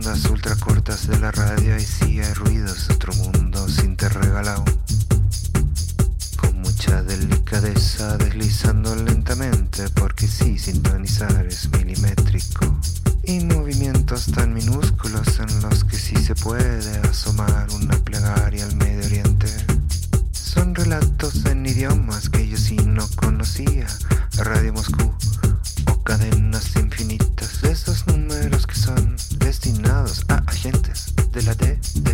Ondas ultracortas de la radio y sí hay ruidos, otro mundo sin te regalado. Con mucha delicadeza deslizando lentamente porque sí, sintonizar es milimétrico. Y movimientos tan minúsculos en los que sí se puede asomar una plegaria al Medio Oriente. Son relatos en idiomas que yo sí no conocía. Radio Moscú o cadenas infinitas de esos números que son destinados a agentes de la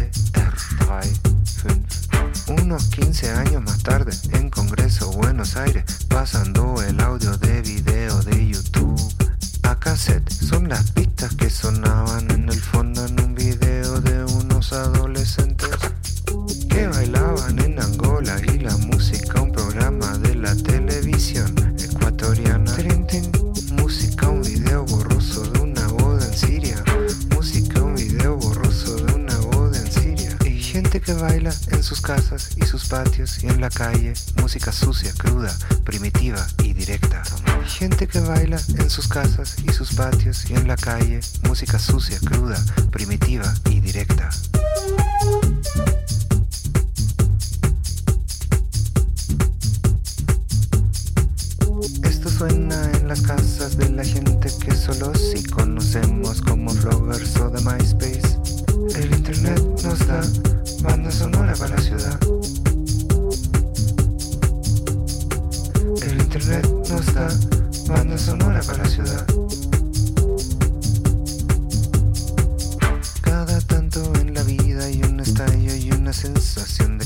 DDR5. Unos 15 años más tarde, en Congreso, Buenos Aires, pasando el audio de video de YouTube a cassette. Son las pistas que sonaban en el fondo en un video de unos adolescentes que bailaban en Angola, y la música un programa de la televisión ecuatoriana. Trin, tin. Música un video borroso de una boda en Siria. Música un video borroso de una boda en Siria. Y gente que baila en sus casas y sus patios y en la calle. Música sucia, cruda, primitiva y directa. Gente que baila en sus casas y sus patios y en la calle. Música sucia, cruda, primitiva y directa. Esto suena en las casas de la gente que solo sí conocemos como bloggers o de MySpace. El internet nos da banda sonora para la ciudad. El internet nos da banda sonora para la ciudad. Cada tanto en la vida hay un estallo y una sensación